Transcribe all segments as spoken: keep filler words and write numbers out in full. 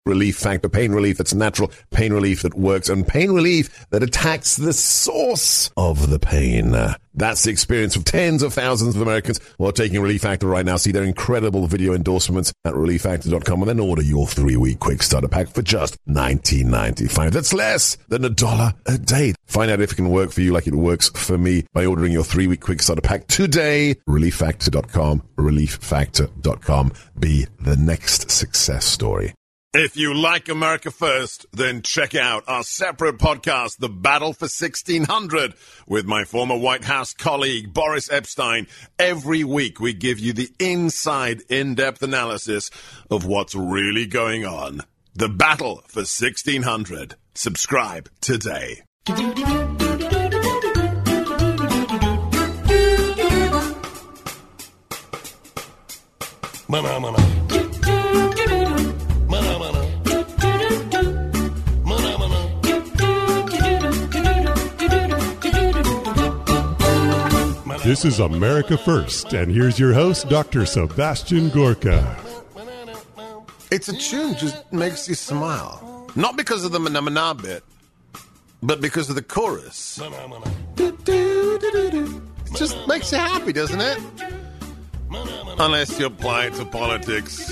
Relief Factor. Pain relief that's natural, pain relief that works, and pain relief that attacks the source of the pain. That's the experience of tens of thousands of Americans who are taking Relief Factor right now. See their incredible video endorsements at relief factor dot com and then order your three-week quick starter pack for just nineteen ninety-five. That's less than a dollar a day. Find out if it can work for you like it works for me by ordering your three-week quick starter pack today. relief factor dot com. relief factor dot com. Be the next success story. If you like America First, then check out our separate podcast, The Battle for sixteen hundred, with my former White House colleague, Boris Epstein. Every week, we give you the inside, in-depth analysis of what's really going on. The Battle for sixteen hundred. Subscribe today. Mana, mana. This is America First, and here's your host, Doctor Sebastian Gorka. It's a tune just makes you smile. Not because of the mana-mana bit, but because of the chorus. It just makes you happy, doesn't it? Unless you apply it to politics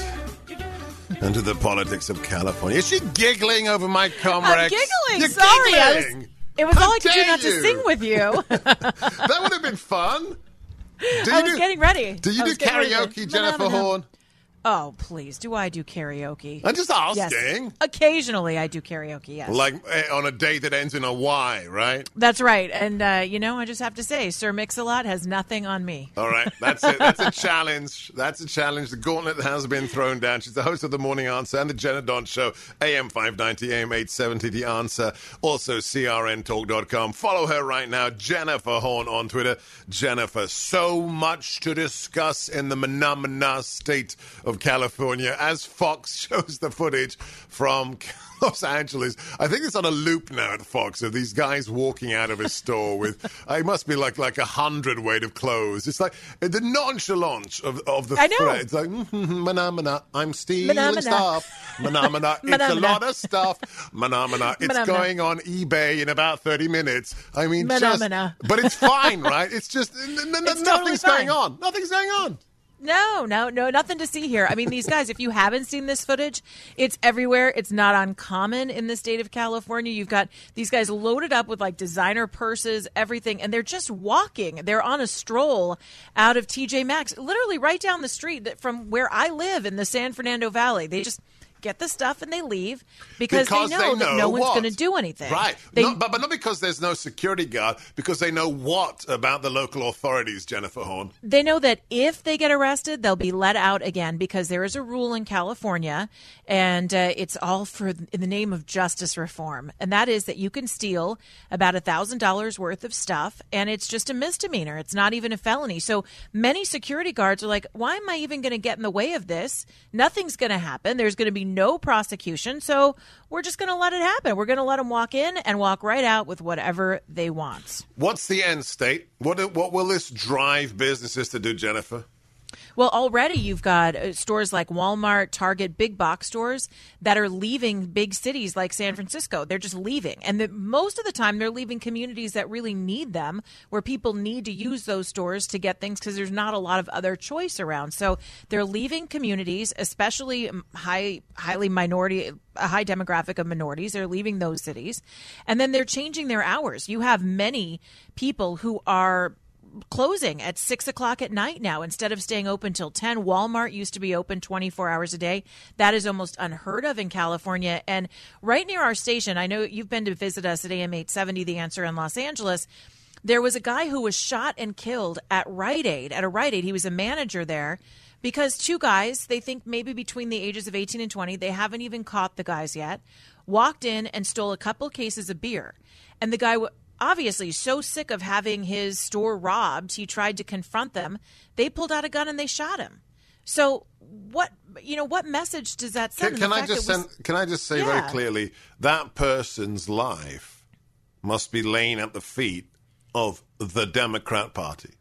and to the politics of California. Is she giggling over my Comrex? I'm giggling. You're Sorry. giggling. I was, it was How all I could do not you? to sing with you. That would have been fun. Do I you was do, getting ready. Do you I do was getting ready karaoke, to- Jennifer Ba-da-ba-da. Horn? Oh, please. Do I do karaoke? I'm just asking. Yes. Occasionally I do karaoke, yes. Like eh, on a date that ends in a Y, right? That's right. And, uh, you know, I just have to say, Sir Mix-a-Lot has nothing on me. All right, that's it. That's a challenge. That's a challenge. The gauntlet has been thrown down. She's the host of The Morning Answer and The Jenna Don Show, A M five ninety, A M eight seventy, The Answer. Also, C R N talk dot com. Follow her right now, Jennifer Horn on Twitter. Jennifer, so much to discuss in the Manamana state of California as Fox shows the footage from Los Angeles. I think it's on a loop now at Fox of these guys walking out of a store with, uh, it must be like like a hundred weight of clothes. It's like the nonchalance of, of the I know. threat. It's like, mm-hmm, mana-mana, I'm stealing Mana-mana. stuff. Mana-mana, it's a Mana-mana. lot of stuff. Mana-mana, it's Mana-mana. going on eBay in about thirty minutes. I mean, just, Mana-mana. but it's fine, right? It's just, n- n- n- It's nothing's totally going fine. on. Nothing's going on. No, no, no, nothing to see here. I mean, these guys, if you haven't seen this footage, it's everywhere. It's not uncommon in the state of California. You've got these guys loaded up with like designer purses, everything, and they're just walking. They're on a stroll out of T J Maxx, literally right down the street from where I live in the San Fernando Valley. They just get the stuff and they leave because, Because they know they that know no one's what? going to do anything. Right. They, No, but, but not because there's no security guard, because they know what about the local authorities, Jennifer Horn? They know that if they get arrested, they'll be let out again because there is a rule in California, and uh, it's all for in the name of justice reform. And that is that you can steal about one thousand dollars worth of stuff, and it's just a misdemeanor. It's not even a felony. So many security guards are like, why am I even going to get in the way of this? Nothing's going to happen. There's going to be no prosecution. So we're just going to let it happen. We're going to let them walk in and walk right out with whatever they want. What's the end state? What what will this drive businesses to do, Jennifer? Well, already you've got uh, stores like Walmart, Target, big box stores that are leaving big cities like San Francisco. They're just leaving. And the, most of the time they're leaving communities that really need them, where people need to use those stores to get things because there's not a lot of other choice around. So they're leaving communities, especially high, highly minority, a high demographic of minorities. They're leaving those cities. And then they're changing their hours. You have many people who are closing at six o'clock at night now instead of staying open till ten. Walmart used to be open twenty-four hours a day. That is almost unheard of in California. And right near our station, I know you've been to visit us at A M eight seventy, The Answer in Los Angeles. There was a guy who was shot and killed at Rite Aid, at a Rite Aid. He was a manager there because two guys, they think maybe between the ages of eighteen and twenty, they haven't even caught the guys yet, walked in and stole a couple cases of beer. And the guy w- obviously so sick of having his store robbed, he tried to confront them. They pulled out a gun and they shot him. So what, you know, what message does that send? Can, can The I fact just that we- send, can I just say Yeah. very clearly that person's life must be laying at the feet of the Democrat Party.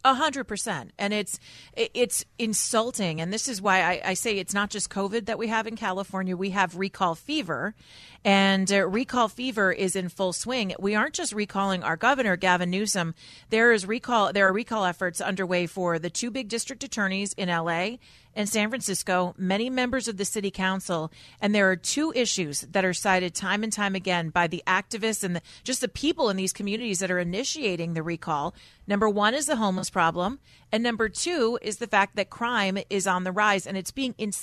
A hundred percent. And it's it's insulting. And this is why I, I say it's not just COVID that we have in California. We have recall fever. And uh, recall fever is in full swing. We aren't just recalling our governor, Gavin Newsom. There is recall. There are recall efforts underway for the two big district attorneys in L A and San Francisco, many members of the city council. And there are two issues that are cited time and time again by the activists and the, just the people in these communities that are initiating the recall. Number one is the homeless problem. And number two is the fact that crime is on the rise, and it's being in,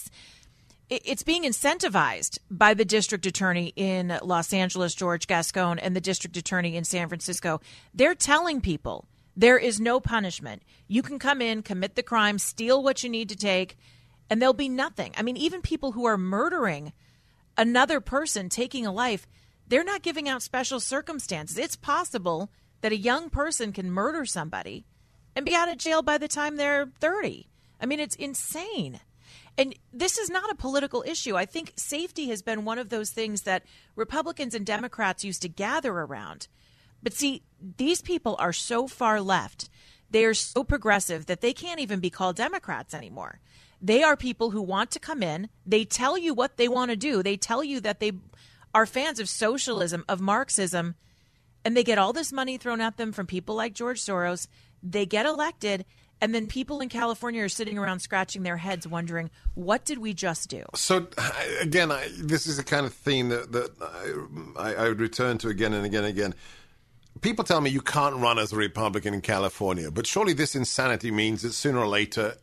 it's being incentivized by the district attorney in Los Angeles, George Gascon, and the district attorney in San Francisco. They're telling people there is no punishment. You can come in, commit the crime, steal what you need to take, and there'll be nothing. I mean, even people who are murdering another person, taking a life, they're not giving out special circumstances. It's possible that a young person can murder somebody and be out of jail by the time they're thirty. I mean, it's insane. And this is not a political issue. I think safety has been one of those things that Republicans and Democrats used to gather around. But see, these people are so far left. They are so progressive that they can't even be called Democrats anymore. They are people who want to come in. They tell you what they want to do. They tell you that they are fans of socialism, of Marxism, and they get all this money thrown at them from people like George Soros. They get elected, and then people in California are sitting around scratching their heads wondering, what did we just do? So, again, I, this is the kind of theme that, that I, I would return to again and again and again. People tell me you can't run as a Republican in California, but surely this insanity means that sooner or later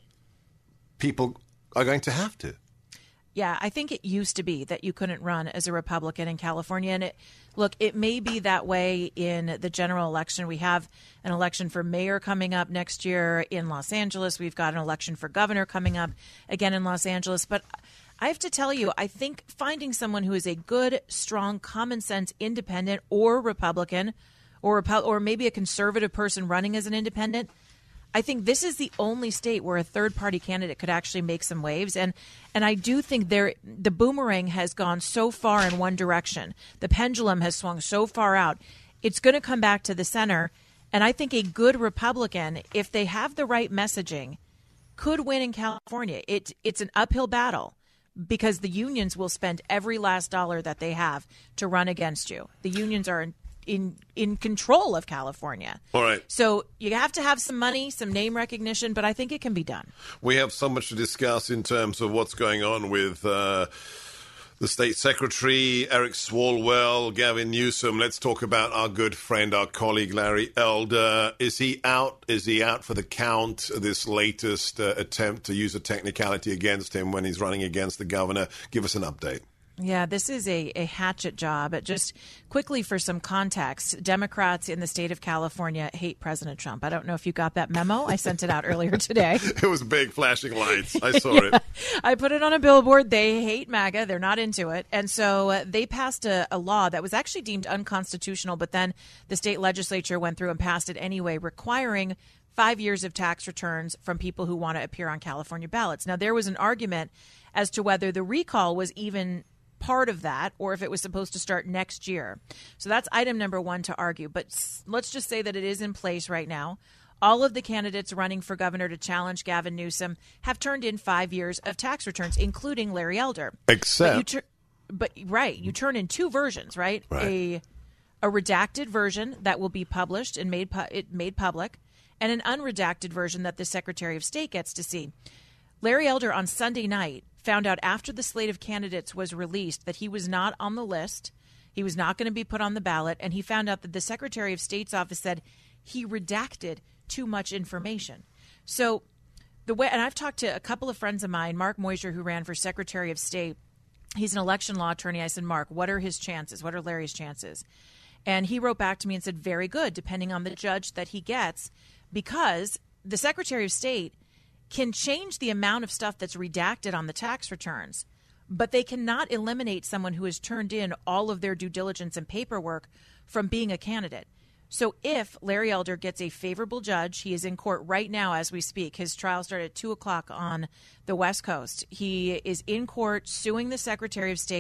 people are going to have to. Yeah, I think it used to be that you couldn't run as a Republican in California. And it, look, it may be that way in the general election. We have an election for mayor coming up next year in Los Angeles. We've got an election for governor coming up again in Los Angeles. But I have to tell you, I think finding someone who is a good, strong, common sense independent or Republican or or maybe a conservative person running as an independent, I think this is the only state where a third-party candidate could actually make some waves. And and I do think there the boomerang has gone so far in one direction. The pendulum has swung so far out. It's going to come back to the center. And I think a good Republican, if they have the right messaging, could win in California. It, it's an uphill battle because the unions will spend every last dollar that they have to run against you. The unions are in in in control of California. All right. So you have to have some money, some name recognition, but I think it can be done. We have so much to discuss in terms of what's going on with uh, the state secretary, Eric Swalwell, Gavin Newsom. Let's talk about our good friend, our colleague, Larry Elder. Is he out? Is he out for the count? This latest uh, attempt to use a technicality against him when he's running against the governor. Give us an update. Yeah, this is a, a hatchet job. Just quickly for some context, Democrats in the state of California hate President Trump. I don't know if you got that memo. I sent it out earlier today. It was big flashing lights. I saw yeah, it. I put it on a billboard. They hate MAGA. They're not into it. And so uh, they passed a, a law that was actually deemed unconstitutional, but then the state legislature went through and passed it anyway, requiring five years of tax returns from people who want to appear on California ballots. Now, there was an argument as to whether the recall was even part of that or if it was supposed to start next year. So that's item number one to argue. But let's just say that it is in place right now. All of the candidates running for governor to challenge Gavin Newsom have turned in five years of tax returns, including Larry Elder. Except, but, you tur- but right, you turn in two versions, right? Right. A a redacted version that will be published and made pu- it made public, and an unredacted version that the Secretary of State gets to see. Larry Elder on Sunday night found out after the slate of candidates was released that he was not on the list. He was not going to be put on the ballot. And he found out that the Secretary of State's office said he redacted too much information. So the way, and I've talked to a couple of friends of mine, Mark Moyser, who ran for Secretary of State. He's an election law attorney. I said, Mark, what are his chances? What are Larry's chances? And he wrote back to me and said, very good, depending on the judge that he gets, because the Secretary of State can change the amount of stuff that's redacted on the tax returns, but they cannot eliminate someone who has turned in all of their due diligence and paperwork from being a candidate. So if Larry Elder gets a favorable judge, he is in court right now as we speak. His trial started at two o'clock on the West Coast. He is in court suing the Secretary of State,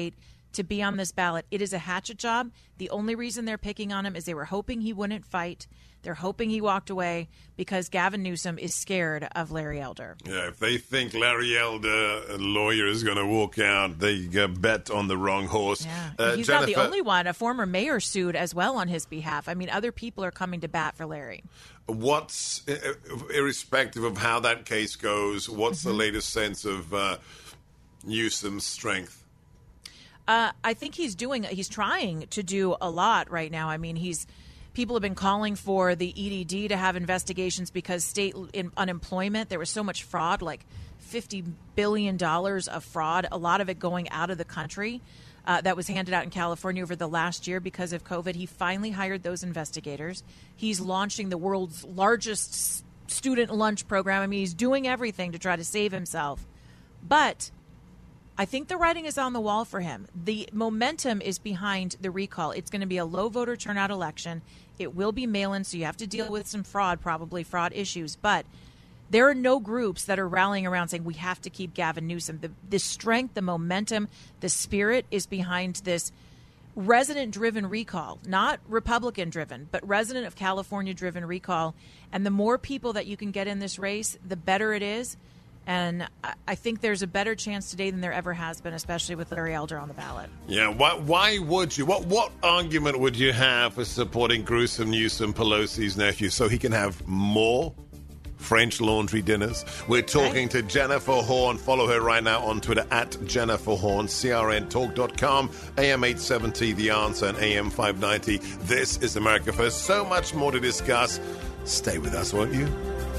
to be on this ballot. It is a hatchet job. The only reason they're picking on him is they were hoping he wouldn't fight. They're hoping he walked away because Gavin Newsom is scared of Larry Elder. Yeah, if they think Larry Elder, a lawyer, is going to walk out, they uh, bet on the wrong horse. Yeah. Uh, He's Jennifer, not the only one. A former mayor sued as well on his behalf. I mean, other people are coming to bat for Larry. What's, irrespective of how that case goes, what's mm-hmm. the latest sense of uh, Newsom's strength? Uh, I think he's doing, he's trying to do a lot right now. I mean, he's, people have been calling for the E D D to have investigations because state in unemployment, there was so much fraud, like fifty billion dollars of fraud, a lot of it going out of the country uh, that was handed out in California over the last year because of COVID. He finally hired those investigators. He's launching the world's largest student lunch program. I mean, he's doing everything to try to save himself. But I think the writing is on the wall for him. The momentum is behind the recall. It's going to be a low voter turnout election. It will be mail-in, so you have to deal with some fraud, probably fraud issues. But there are no groups that are rallying around saying we have to keep Gavin Newsom. The, the strength, the momentum, the spirit is behind this resident-driven recall, not Republican-driven, but resident of California-driven recall. And the more people that you can get in this race, the better it is. And I think there's a better chance today than there ever has been, especially with Larry Elder on the ballot. Yeah, why, why would you? What what argument would you have for supporting gruesome Newsom, Pelosi's nephew, so he can have more French laundry dinners? We're talking okay. to Jennifer Horn. Follow her right now on Twitter at Jennifer Horn, C R N talk dot com, A M eight seventy, The Answer, and A M five ninety. This is America First. So much more to discuss. Stay with us, won't you?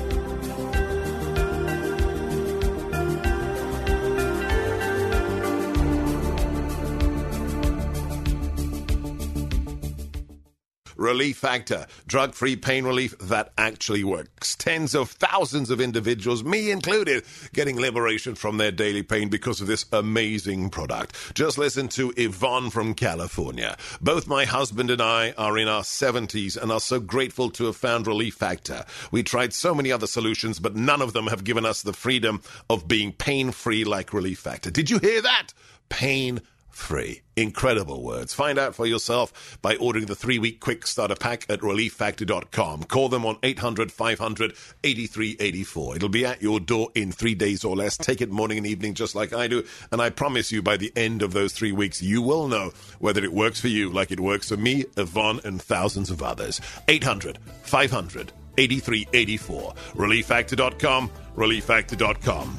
Relief Factor, drug-free pain relief that actually works. Tens of thousands of individuals, me included, getting liberation from their daily pain because of this amazing product. Just listen to Yvonne from California. Both my husband and I are in our seventies and are so grateful to have found Relief Factor. We tried so many other solutions, but none of them have given us the freedom of being pain-free like Relief Factor. Did you hear that? Pain free. Incredible words. Find out for yourself by ordering the three-week quick starter pack at relief factor dot com. Call them on eight hundred, five hundred, eighty-three eighty-four. It'll be at your door in three days or less. Take it morning and evening just like I do. And I promise you by the end of those three weeks, you will know whether it works for you like it works for me, Yvonne, and thousands of others. eight hundred, five hundred, eighty-three eighty-four. relief factor dot com. relief factor dot com.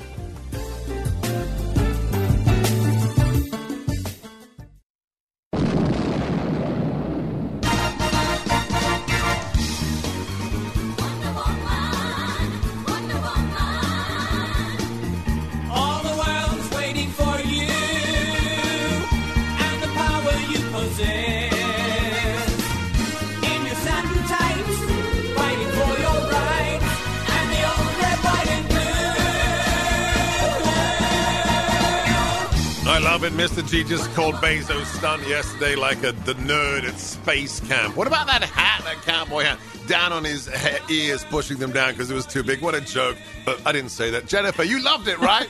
Mister G just called Bezos stunt yesterday like a the nerd at space camp. What about that hat, that cowboy hat, down on his he- ears, pushing them down because it was too big? What a joke. But I didn't say that. Jennifer, you loved it, right?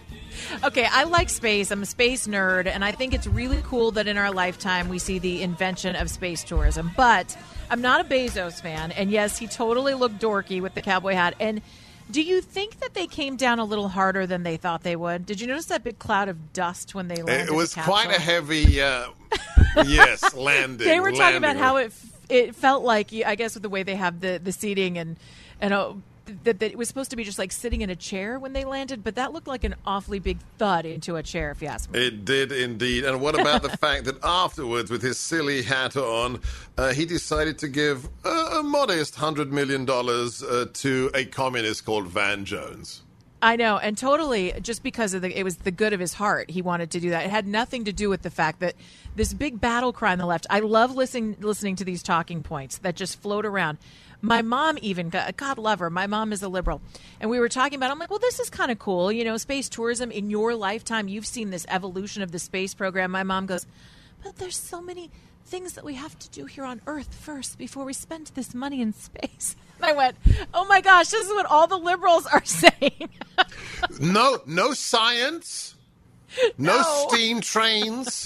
Okay, I like space. I'm a space nerd, and I think it's really cool that in our lifetime we see the invention of space tourism. But I'm not a Bezos fan, and yes, he totally looked dorky with the cowboy hat. And do you think that they came down a little harder than they thought they would? Did you notice that big cloud of dust when they landed? It was the quite a heavy, uh, yes, landing. They were talking landing. about how it it felt like, I guess, with the way they have the, the seating and and uh, that, that it was supposed to be just like sitting in a chair when they landed, but that looked like an awfully big thud into a chair, if you ask me. It did indeed. And what about the fact that afterwards, with his silly hat on, uh, he decided to give a, a modest one hundred million dollars uh, to a communist called Van Jones? I know, and totally just because of the, it was the good of his heart, he wanted to do that. It had nothing to do with the fact that this big battle cry on the left. I love listening listening to these talking points that just float around. My mom even, God love her, my mom is a liberal. And we were talking about, I'm like, well, this is kind of cool. You know, space tourism in your lifetime, you've seen this evolution of the space program. My mom goes, but there's so many things that we have to do here on Earth first before we spend this money in space. And I went, oh my gosh, this is what all the liberals are saying. no, no science, no, no steam trains.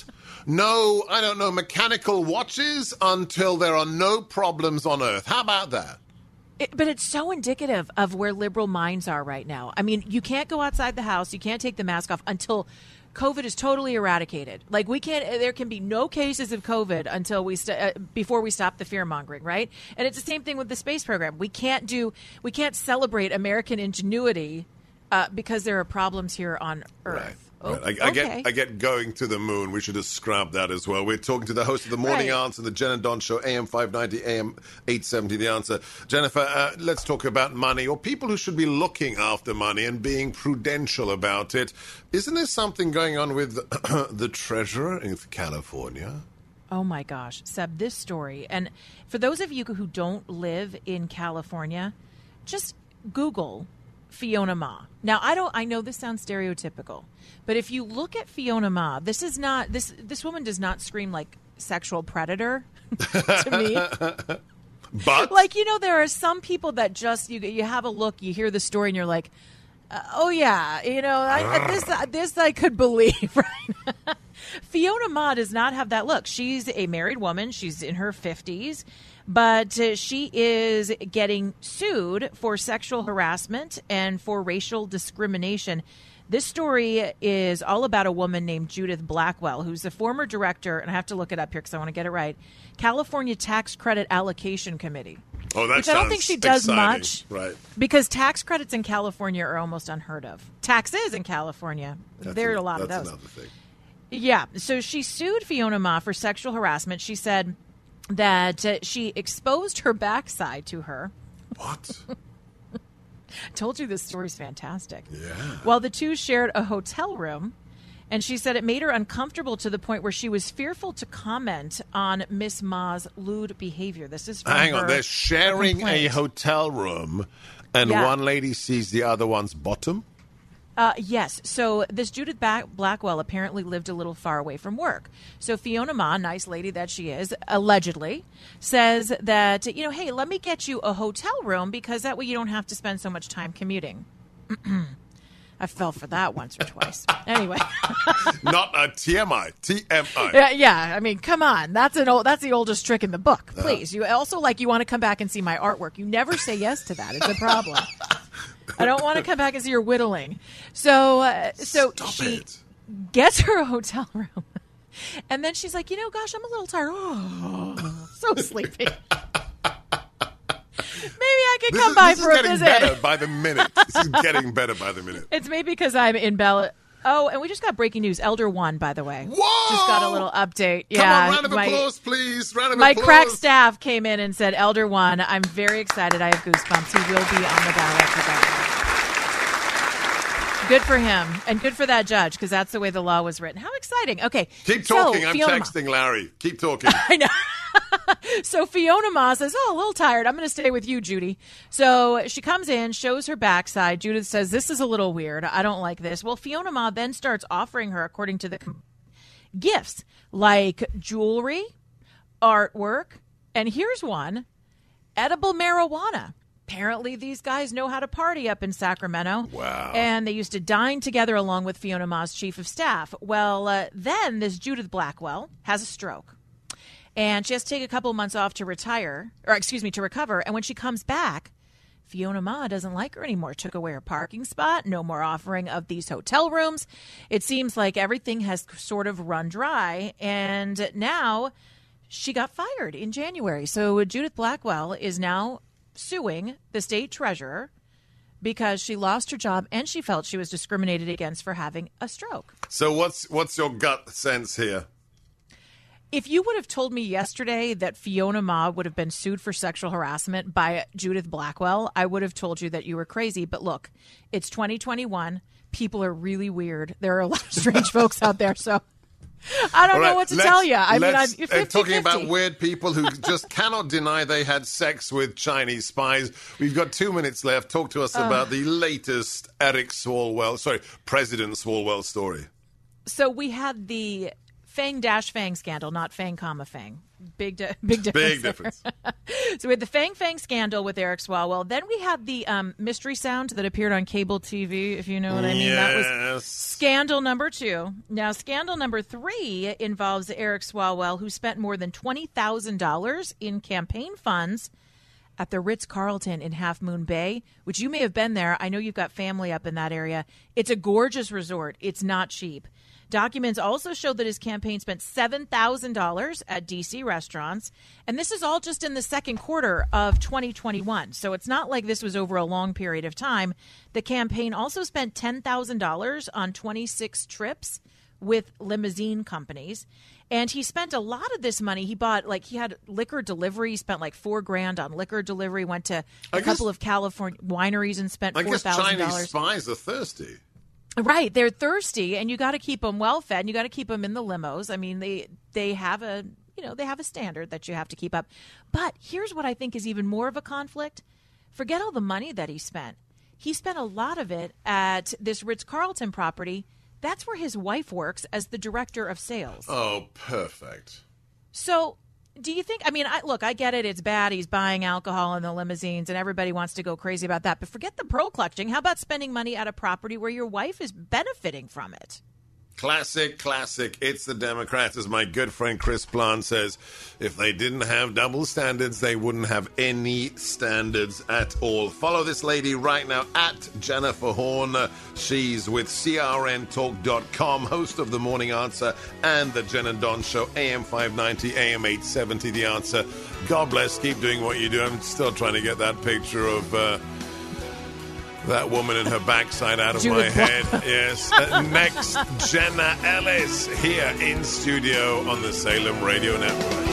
no, I don't know, mechanical watches until there are no problems on Earth. How about that? It, but it's so indicative of where liberal minds are right now. I mean, you can't go outside the house. You can't take the mask off until COVID is totally eradicated. Like we can't, there can be no cases of COVID until we, st- uh, before we stop the fear mongering, right? And it's the same thing with the space program. We can't do, we can't celebrate American ingenuity uh, because there are problems here on Earth. Right. Oh, right. I, I okay. get I get going to the moon. We should have scrapped that as well. We're talking to the host of The Morning Right. Answer, the Jen and Don Show, A M five ninety, A M eight seventy, The Answer. Jennifer, uh, let's talk about money, or people who should be looking after money and being prudential about it. Isn't there something going on with the treasurer in California? Oh my gosh, Seb, this story. And for those of you who don't live in California, just Google Fiona Ma. Now, I don't I know this sounds stereotypical, but if you look at Fiona Ma, this is not this this woman does not scream like sexual predator to me. But Like, you know, there are some people that just you you have a look, you hear the story and you're like, uh, "Oh yeah, you know, I, I, this this I could believe." Right? Fiona Ma does not have that look. She's a married woman. She's in her fifties. But uh, she is getting sued for sexual harassment and for racial discrimination. This story is all about a woman named Judith Blackwell, who's the former director, and I have to look it up here because I want to get it right, California Tax Credit Allocation Committee. Oh, that which I don't sounds think she does exciting. much. Right. Because tax credits in California are almost unheard of. Taxes in California, That's there are an- a lot of that's those. another thing. Yeah. So she sued Fiona Ma for sexual harassment. She said that uh, she exposed her backside to her. What? Told you this story's fantastic. Yeah. While the two shared a hotel room, and she said it made her uncomfortable to the point where she was fearful to comment on Miss Ma's lewd behavior. This is from Hang her, on, they're sharing her a complaint. hotel room, and Yeah. one lady sees the other one's bottom? Uh, yes. So this Judith Ba- Blackwell apparently lived a little far away from work. So Fiona Ma, nice lady that she is, allegedly says that, you know, hey, let me get you a hotel room because that way you don't have to spend so much time commuting. I fell for that once or twice. Anyway. Not a T M I, T M I. Yeah, yeah, I mean, come on. That's an old, that's the oldest trick in the book. Please. You also like you want to come back and see my artwork. You never say yes to that. It's a problem. I don't want to come back and see your whittling. So, uh, so Stop she it. gets her a hotel room, and then she's like, you know, gosh, I'm a little tired. Oh, so sleepy. Maybe I could This come is, by this for is a getting visit. better by the minute. This is getting better by the minute. It's maybe because I'm in Bella. Oh, and we just got breaking news. Elder One, by the way. Whoa! Just got a little update. Come yeah, on, round of my- applause, please. Round of My applause. crack staff came in and said, Elder One, I'm very excited. I have goosebumps. He will be on the ballot for governor. Good for him. And good for that judge, because that's the way the law was written. How exciting. Okay. Keep so, talking. I'm Fiona Ma- texting Larry. Keep talking. I know. So Fiona Ma says, oh, a little tired. I'm going to stay with you, Judy. So she comes in, shows her backside. Judith says, this is a little weird. I don't like this. Well, Fiona Ma then starts offering her, according to the com- gifts, like jewelry, artwork, and here's one, edible marijuana. Apparently, these guys know how to party up in Sacramento. Wow. And they used to dine together along with Fiona Ma's chief of staff. Well, uh, then this Judith Blackwell has a stroke. And she has to take a couple months off to retire, or excuse me, to recover. And when she comes back, Fiona Ma doesn't like her anymore. Took away her parking spot. No more offering of these hotel rooms. It seems like everything has sort of run dry. And now she got fired in January. So Judith Blackwell is now suing the state treasurer because she lost her job and she felt she was discriminated against for having a stroke. So what's what's your gut sense here? If you would have told me yesterday that Fiona Ma would have been sued for sexual harassment by Judith Blackwell, I would have told you that you were crazy. But look, it's twenty twenty-one. People are really weird. There are a lot of strange folks out there. So I don't All know right, what to let's- tell you. I mean, I'm let's- fifty uh, talking about fifty. weird people who just cannot deny they had sex with Chinese spies. We've got two minutes left. Talk to us about the latest Eric Swalwell, sorry, President Swalwell story. So we had the Fang dash Fang scandal, not Fang comma Fang. Big, di- big difference. Big difference. So we had the Fang Fang scandal with Eric Swalwell. Then we had the um, mystery sound that appeared on cable T V, if you know what I mean. Yes. That was scandal number two. Now, scandal number three involves Eric Swalwell, who spent more than twenty thousand dollars in campaign funds at the Ritz-Carlton in Half Moon Bay, which you may have been there. I know you've got family up in that area. It's a gorgeous resort. It's not cheap. Documents also show that his campaign spent seven thousand dollars at D C restaurants, and this is all just in the second quarter of twenty twenty-one. So it's not like this was over a long period of time. The campaign also spent ten thousand dollars on twenty-six trips with limousine companies, and he spent a lot of this money. He bought, like, he had liquor delivery. He spent like four grand on liquor delivery, went to a I couple guess, of California wineries and spent I four guess thousand Chinese dollars. spies are thirsty. Right, they're thirsty, and you got to keep them well fed, and you got to keep them in the limos. I mean, they they have a you know they have a standard that you have to keep up. But here's what I think is even more of a conflict: forget all the money that he spent. He spent a lot of it at this Ritz-Carlton property. That's where his wife works as the director of sales. Oh, perfect. So, do you think, I mean, I, look, I get it. It's bad. He's buying alcohol in the limousines and everybody wants to go crazy about that. But forget the pearl clutching. How about spending money at a property where your wife is benefiting from it? Classic, classic. It's the Democrats, as my good friend Chris Plant says. If they didn't have double standards, they wouldn't have any standards at all. Follow this lady right now at Jennifer Horn. She's with C R N talk dot com, host of The Morning Answer and The Jen and Don Show, A M five ninety, A M eight seventy, The Answer. God bless. Keep doing what you do. I'm still trying to get that picture of... Uh, that woman and her backside out of Judith my head. Yes. Uh, next, Jenna Ellis here in studio on the Salem Radio Network.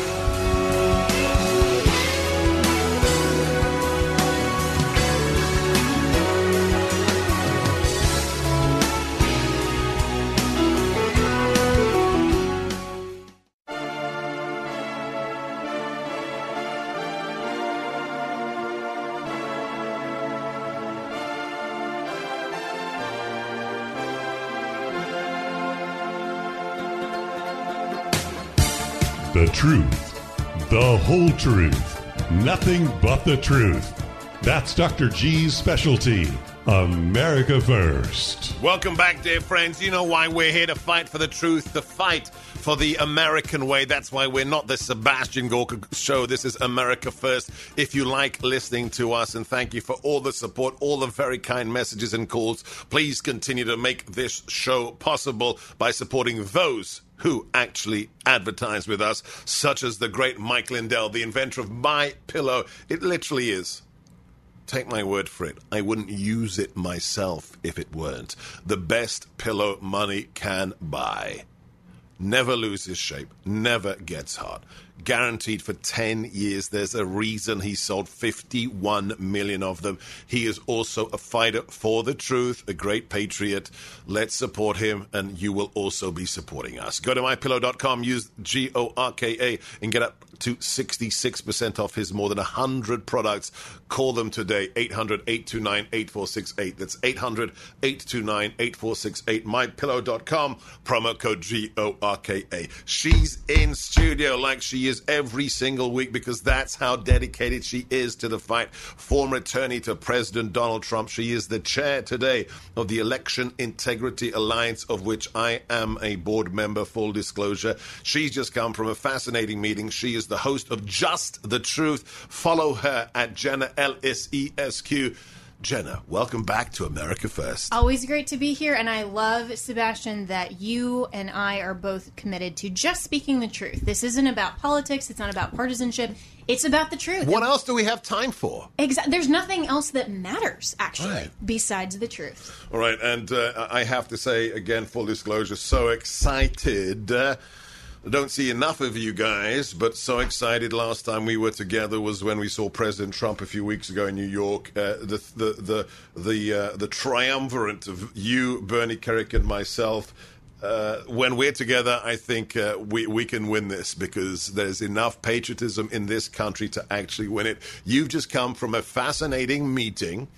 The truth, the whole truth, nothing but the truth. That's Doctor G's specialty. America First. Welcome back, dear friends. You know why we're here: to fight for the truth, to fight for the American way. That's why we're not the Sebastian Gorka Show. This is America First. If you like listening to us, and thank you for all the support, all the very kind messages and calls, please continue to make this show possible by supporting those who actually advertise with us, such as the great Mike Lindell, the inventor of My Pillow. It literally is. Take my word for it. I wouldn't use it myself if it weren't the best pillow money can buy. Never loses shape, never gets hot. Guaranteed for ten years. There's a reason he sold fifty-one million of them. He is also a fighter for the truth, a great patriot. Let's support him, and you will also be supporting us. Go to my pillow dot com, use G O R K A, and get up to sixty-six percent off his more than one hundred products. Call them today, eight hundred, eight two nine, eight four six eight. That's eight hundred, eight two nine, eight four six eight. my pillow dot com, promo code G O R K A. She's in studio like she is every single week, because that's how dedicated she is to the fight. Former attorney to President Donald Trump. She is the chair today of the Election Integrity Alliance, of which I am a board member, full disclosure. She's just come from a fascinating meeting. She is the host of Just the Truth. Follow her at Jenna, L S E S Q. Jenna, welcome back to America First. Always great to be here, and I love, Sebastian, that you and I are both committed to just speaking the truth. This isn't about politics. It's not about partisanship. It's about the truth. What else do we have time for? Exactly. There's nothing else that matters, actually, Right. besides the truth. All right, and uh, I have to say, again, full disclosure, so excited. Uh, I don't see enough of you guys, but so excited. Last time we were together was when we saw President Trump a few weeks ago in New York. Uh, the the the the, uh, the triumvirate of you, Bernie Kerik, and myself. Uh, when we're together, I think uh, we, we can win this, because there's enough patriotism in this country to actually win it. You've just come from a fascinating meeting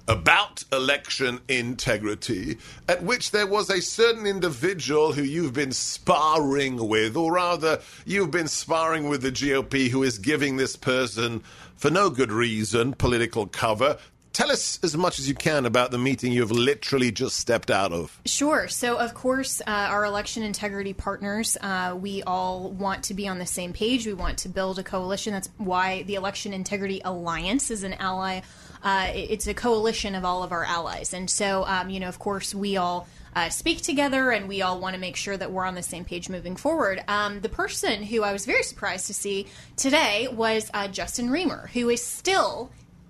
about election integrity, at which there was a certain individual who you've been sparring with, or rather, you've been sparring with the G O P, who is giving this person, for no good reason, political cover. Tell us as much as you can about the meeting you've literally just stepped out of. Sure. So, of course, uh, our election integrity partners, uh, we all want to be on the same page. We want to build a coalition. That's why the Election Integrity Alliance is an ally. Uh, it's a coalition of all of our allies. And so, um, you know, of course, we all uh, speak together, and we all want to make sure that we're on the same page moving forward. Um, the person who I was very surprised to see today was uh, Justin Riemer, who is still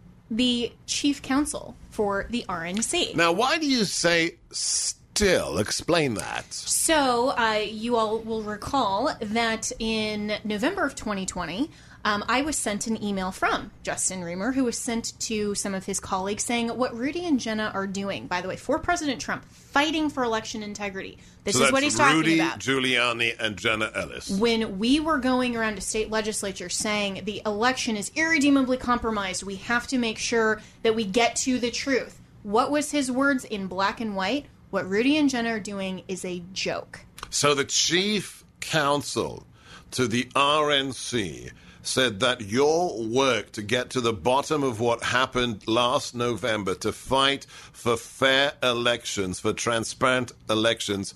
the chief counsel for the R N C. Now, why do you say still? Explain that. So, uh, you all will recall that in November of twenty twenty, um, I was sent an email from Justin Riemer, who was sent to some of his colleagues saying what Rudy and Jenna are doing, by the way, for President Trump, fighting for election integrity. This so is what he's Rudy, talking about. Giuliani, and Jenna Ellis. When we were going around to state legislatures saying the election is irredeemably compromised, we have to make sure that we get to the truth. What was his words in black and white? What Rudy and Jenna are doing is a joke. So the chief counsel to the R N C said that your work to get to the bottom of what happened last November, to fight for fair elections, for transparent elections,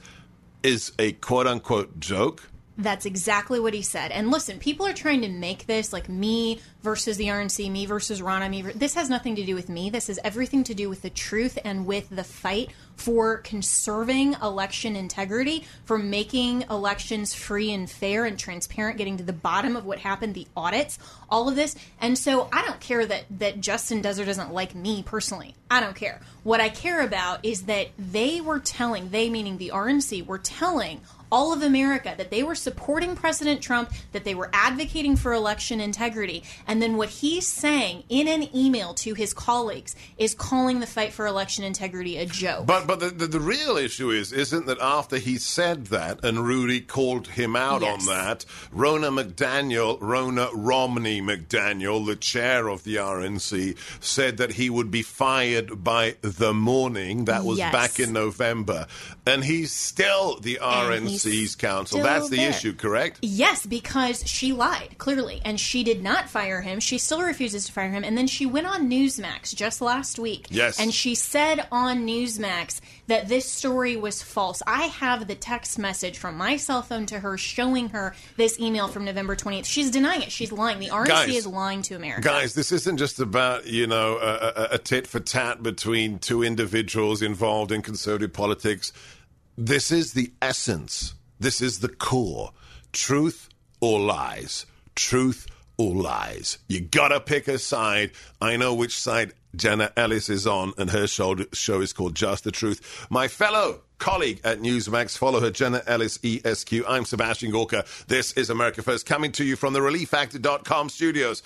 is a quote-unquote joke? That's exactly what he said. And listen, people are trying to make this like me versus the R N C, me versus Ronna, me. Ver- this has nothing to do with me. This has everything to do with the truth and with the fight for conserving election integrity, for making elections free and fair and transparent, getting to the bottom of what happened, the audits, all of this. And so I don't care that, that Justin does or doesn't like me personally. I don't care. What I care about is that they were telling, they meaning the R N C, were telling all of America that they were supporting President Trump, that they were advocating for election integrity. And then what he's saying in an email to his colleagues is calling the fight for election integrity a joke. But but the, the, the real issue is, isn't that after he said that and Rudy called him out Yes. on that, Ronna McDaniel, Ronna Romney McDaniel, the chair of the R N C, said that he would be fired by the morning. That was Yes. back in November. And he's still the R N C's counsel. still That's the there. issue, correct? Yes, because she lied, clearly. And she did not fire him. She still refuses to fire him. And then she went on Newsmax just last week. Yes. And she said on Newsmax that this story was false. I have the text message from my cell phone to her showing her this email from November twentieth. She's denying it. She's lying. The R N C Guys, is lying to America. Guys, this isn't just about, you know, a, a, a tit for tat between two individuals involved in conservative politics. This is the essence. This is the core. Truth or lies. Truth or lies. You gotta pick a side. I know which side Jenna Ellis is on, and her show, show is called Just the Truth. My fellow colleague at Newsmax, follow her, Jenna Ellis, E S Q. I'm Sebastian Gorka. This is America First, coming to you from the relief factor dot com studios.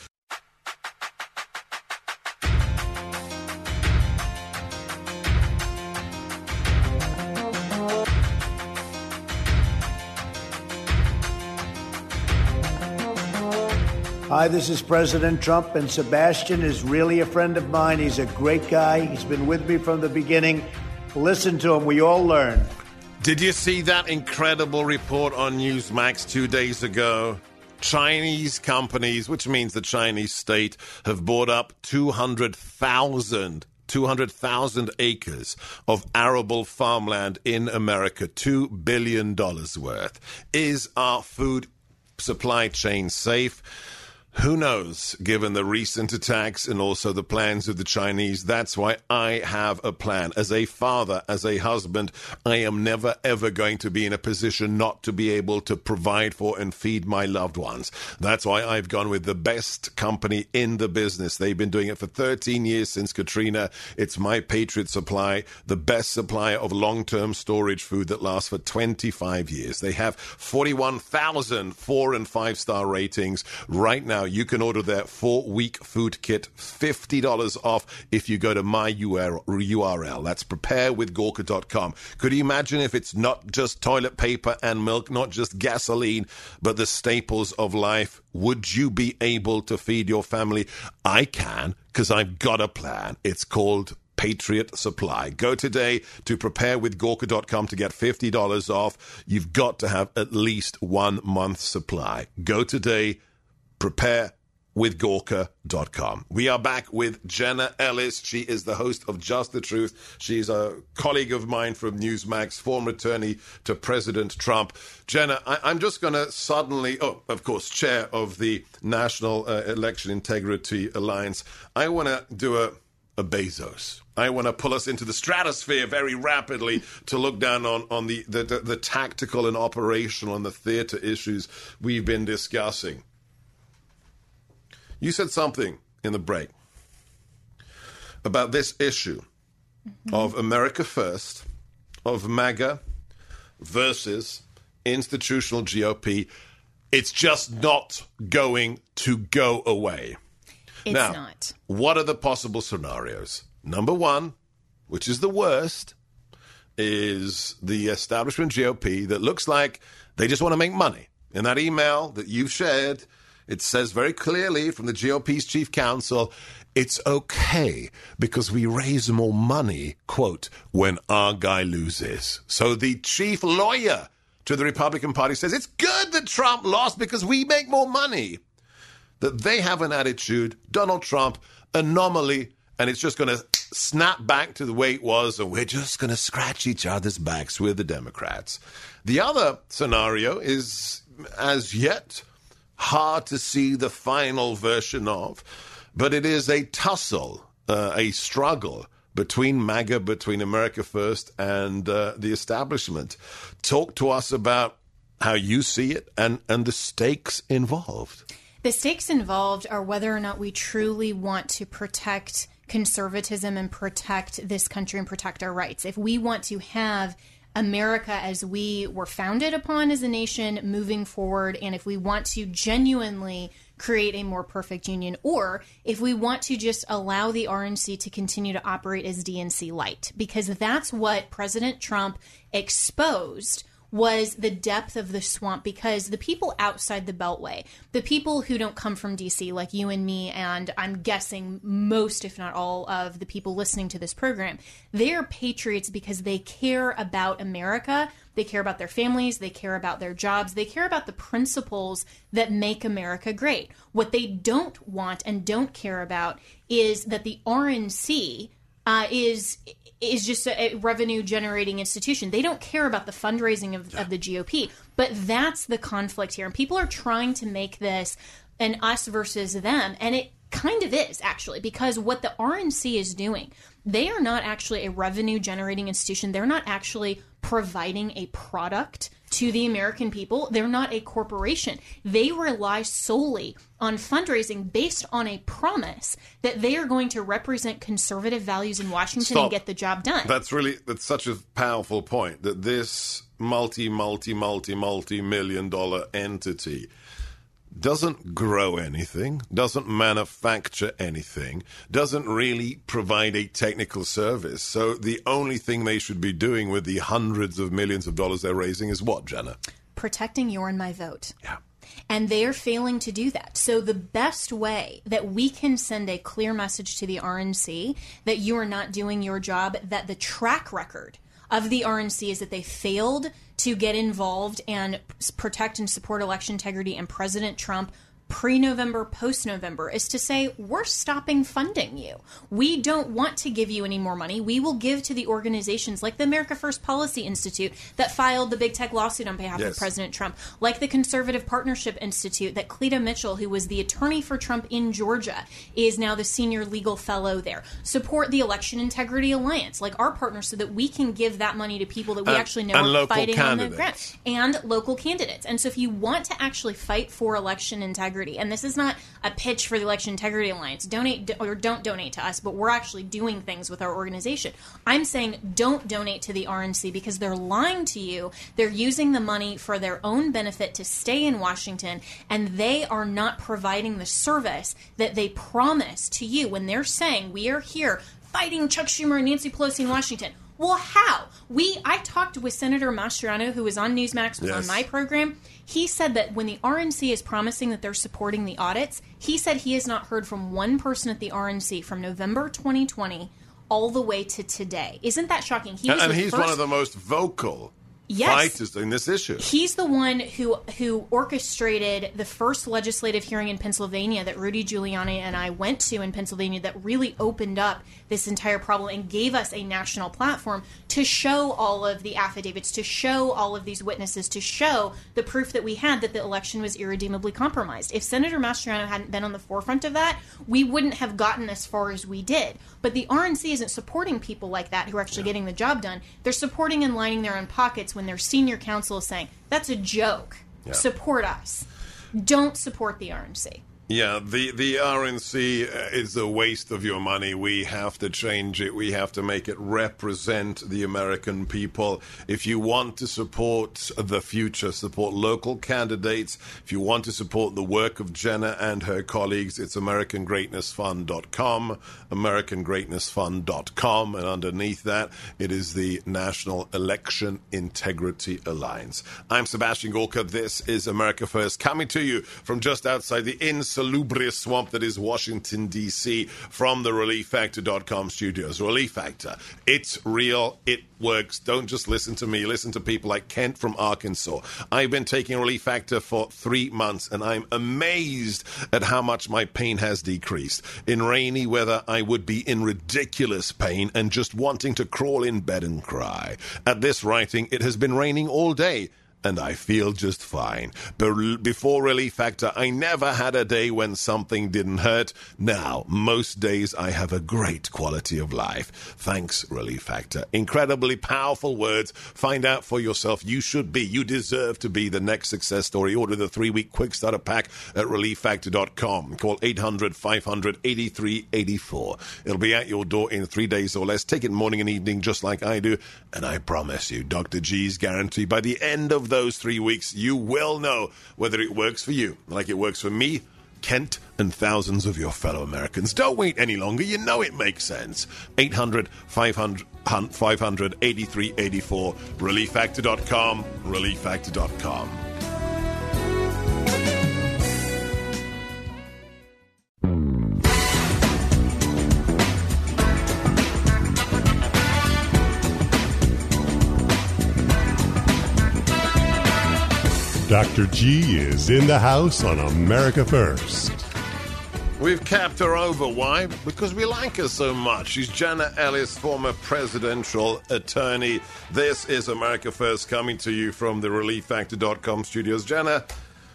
Hi, this is President Trump, and Sebastian is really a friend of mine. He's a great guy. He's been with me from the beginning. Listen to him. We all learn. Did you see that incredible report on Newsmax two days ago? Chinese companies, which means the Chinese state, have bought up two hundred thousand two hundred thousand acres of arable farmland in America, two billion dollars worth. Is our food supply chain safe? Who knows, given the recent attacks and also the plans of the Chinese. That's why I have a plan. As a father, as a husband, I am never, ever going to be in a position not to be able to provide for and feed my loved ones. That's why I've gone with the best company in the business. They've been doing it for thirteen years since Katrina. It's My Patriot Supply, the best supplier of long-term storage food that lasts for twenty-five years. They have forty-one thousand four and five-star ratings. Right now, you can order their four-week food kit, fifty dollars off if you go to my U R L. That's prepare with gorka dot com. Could you imagine if it's not just toilet paper and milk, not just gasoline, but the staples of life? Would you be able to feed your family? I can, because I've got a plan. It's called Patriot Supply. Go today to prepare with gorka dot com to get fifty dollars off. You've got to have at least one month's supply. Go today, prepare with gorka dot com. We are back with Jenna Ellis. She is the host of Just the Truth. She's a colleague of mine from Newsmax, former attorney to President Trump. Jenna, I, I'm just going to suddenly, oh, of course, chair of the National uh, Election Integrity Alliance. I want to do a, a Bezos. I want to pull us into the stratosphere very rapidly to look down on, on the, the, the, the tactical and operational and the theater issues we've been discussing. You said something in the break about this issue mm-hmm. of America First, of MAGA versus institutional G O P. It's just not going to go away. It's now, not. What are the possible scenarios? Number one, which is the worst, is the establishment G O P that looks like they just want to make money. In that email that you've shared, it says very clearly from the G O P's chief counsel, it's okay because we raise more money, quote, when our guy loses. So the chief lawyer to the Republican Party says it's good that Trump lost because we make more money. That they have an attitude, Donald Trump, anomaly, and it's just going to snap back to the way it was, and we're just going to scratch each other's backs with the Democrats. The other scenario is, as yet, hard to see the final version of, but it is a tussle, uh, a struggle between MAGA, between America First and uh, the establishment. Talk to us about how you see it and, and the stakes involved. The stakes involved are whether or not we truly want to protect conservatism and protect this country and protect our rights. If we want to have America as we were founded upon as a nation moving forward, and if we want to genuinely create a more perfect union, or if we want to just allow the R N C to continue to operate as D N C light, because that's what President Trump exposed was the depth of the swamp, because the people outside the Beltway, the people who don't come from D C like you and me, and I'm guessing most, if not all, of the people listening to this program, they're patriots because they care about America. They care about their families. They care about their jobs. They care about the principles that make America great. What they don't want and don't care about is that the R N C uh, is... is just a revenue-generating institution. They don't care about the fundraising of, of the G O P, but that's the conflict here. And people are trying to make this an us versus them, and it kind of is, actually, because what the R N C is doing, they are not actually a revenue-generating institution. They're not actually providing a product to the American people. They're not a corporation. They rely solely on fundraising based on a promise that they are going to represent conservative values in Washington Stop. and get the job done. That's really, that's such a powerful point, that this multi, multi, multi, multi-million dollar entity doesn't grow anything, doesn't manufacture anything, doesn't really provide a technical service. So the only thing they should be doing with the hundreds of millions of dollars they're raising is what, Jenna? Protecting your and my vote. Yeah. And they are failing to do that. So the best way that we can send a clear message to the R N C that you are not doing your job, that the track record of the R N C is that they failed to get involved and protect and support election integrity and President Trump pre-November, post-November, is to say, we're stopping funding you. We don't want to give you any more money. We will give to the organizations like the America First Policy Institute that filed the big tech lawsuit on behalf yes. of President Trump, like the Conservative Partnership Institute that Cleta Mitchell, who was the attorney for Trump in Georgia, is now the senior legal fellow there. Support the Election Integrity Alliance, like our partners, so that we can give that money to people that we and, actually know are fighting candidates. on the ground. And local candidates. And so if you want to actually fight for election integrity, and this is not a pitch for the Election Integrity Alliance, donate or don't donate to us, but we're actually doing things with our organization. I'm saying don't donate to the R N C because they're lying to you. They're using the money for their own benefit to stay in Washington, and they are not providing the service that they promise to you when they're saying we are here fighting Chuck Schumer and Nancy Pelosi in Washington. Well, how? We I talked with Senator Mastriano, who was on Newsmax, was yes. on my program. He said that when the R N C is promising that they're supporting the audits, he said he has not heard from one person at the R N C from November twenty twenty all the way to today. Isn't that shocking? He and was and the he's first... one of the most vocal Yes. fighters in this issue. He's the one who who orchestrated the first legislative hearing in Pennsylvania that Rudy Giuliani and I went to in Pennsylvania that really opened up this entire problem and gave us a national platform to show all of the affidavits, to show all of these witnesses, to show the proof that we had that the election was irredeemably compromised. If Senator Mastriano hadn't been on the forefront of that, we wouldn't have gotten as far as we did. But the R N C isn't supporting people like that who are actually yeah. getting the job done. They're supporting and lining their own pockets when their senior counsel is saying, that's a joke. Yeah. Support us. Don't support the R N C. Yeah, the, the R N C is a waste of your money. We have to change it. We have to make it represent the American people. If you want to support the future, support local candidates. If you want to support the work of Jenna and her colleagues, it's American Greatness Fund dot com, American Greatness Fund dot com, and underneath that, it is the National Election Integrity Alliance. I'm Sebastian Gorka. This is America First, coming to you from just outside the inside salubrious swamp that is Washington, D C, from the Relief Factor dot com studios. Relief Factor. It's real. It works. Don't just listen to me. Listen to people like Kent from Arkansas. I've been taking Relief Factor for three months, and I'm amazed at how much my pain has decreased. In rainy weather, I would be in ridiculous pain and just wanting to crawl in bed and cry. At this writing, it has been raining all day, and I feel just fine. Be- before Relief Factor, I never had a day when something didn't hurt. Now, most days I have a great quality of life. Thanks, Relief Factor. Incredibly powerful words. Find out for yourself. You should be. You deserve to be the next success story. Order the three-week quick starter pack at relief factor dot com. Call eight hundred, five hundred, eighty-three eighty-four. It'll be at your door in three days or less. Take it morning and evening just like I do. And I promise you, Doctor G's guarantee, by the end of the those three weeks, you will know whether it works for you, like it works for me, Kent, and thousands of your fellow Americans. Don't wait any longer. You know it makes sense. eight hundred, five hundred, eighty-three eighty-four. relief factor dot com. relief factor dot com. Doctor G is in the house on America First. We've kept her over. Why? Because we like her so much. She's Jenna Ellis, former presidential attorney. This is America First, coming to you from the relief factor dot com studios. Jenna,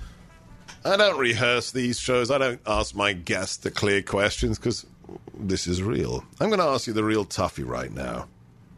I don't rehearse these shows. I don't ask my guests the clear questions because this is real. I'm going to ask you the real toughie right now.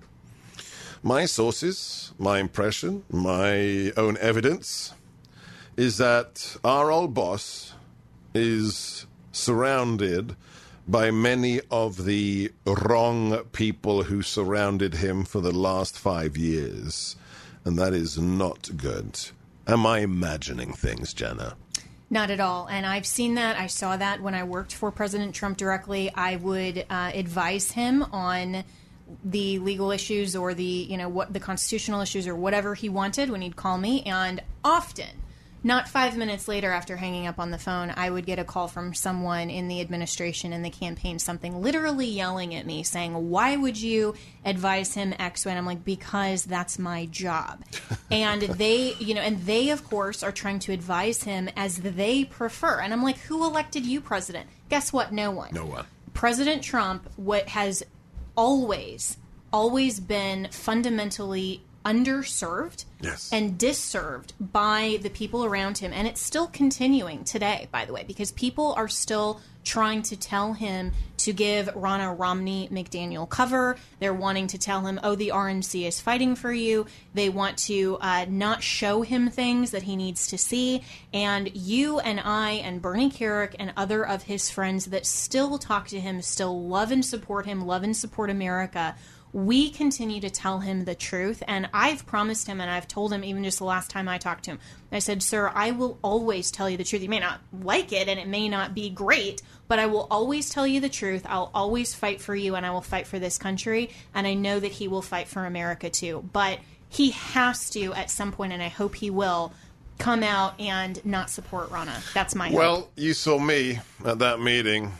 My sources, my impression, my own evidence is that our old boss is surrounded by many of the wrong people who surrounded him for the last five years. And that is not good. Am I imagining things, Jenna? Not at all. And I've seen that. I saw that when I worked for President Trump directly. I would uh, advise him on the legal issues or the, you know, what the constitutional issues or whatever he wanted when he'd call me. And often, not five minutes later after hanging up on the phone, I would get a call from someone in the administration, in the campaign, something literally yelling at me saying, why would you advise him X? And I'm like, because that's my job. And they, you know, and they, of course, are trying to advise him as they prefer. And I'm like, who elected you president? Guess what? No one. No one. President Trump, what has always, always been fundamentally underserved yes. and disserved by the people around him. And it's still continuing today, by the way, because people are still trying to tell him to give Ronna Romney McDaniel cover. They're wanting to tell him, oh, the R N C is fighting for you. They want to uh, not show him things that he needs to see. And you and I and Bernie Kerik and other of his friends that still talk to him, still love and support him, love and support America, we continue to tell him the truth. And I've promised him, and I've told him even just the last time I talked to him, I said, sir, I will always tell you the truth. You may not like it and it may not be great, but I will always tell you the truth. I'll always fight for you, and I will fight for this country. And I know that he will fight for America too. But he has to at some point, and I hope he will, come out and not support Ronna. That's my well, hope. You saw me at that meeting.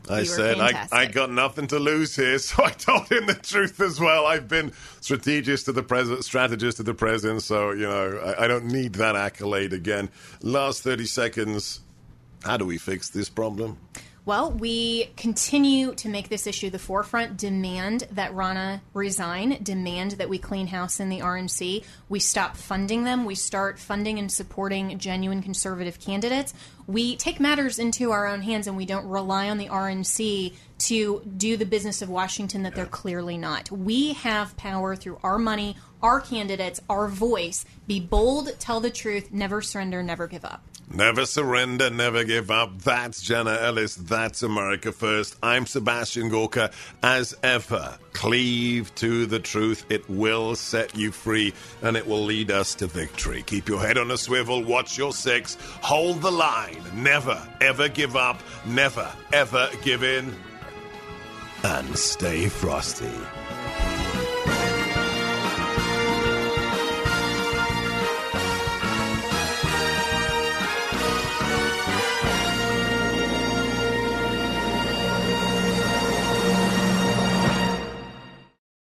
I You were said, I, fantastic. I got nothing to lose here, so I told him the truth as well. I've been strategist to the president, strategist to the president, so, you know, I, I don't need that accolade again. Last thirty seconds, how do we fix this problem? Well, we continue to make this issue the forefront, demand that Rana resign, demand that we clean house in the R N C. We stop funding them. We start funding and supporting genuine conservative candidates. We take matters into our own hands, and we don't rely on the R N C to do the business of Washington that they're clearly not. We have power through our money, our candidates, our voice. Be bold, tell the truth, never surrender, never give up. Never surrender, never give up. That's Jenna Ellis. That's America First. I'm Sebastian Gorka. As ever, cleave to the truth. It will set you free, and it will lead us to victory. Keep your head on a swivel. Watch your six. Hold the line. Never, ever give up. Never, ever give in. And stay frosty.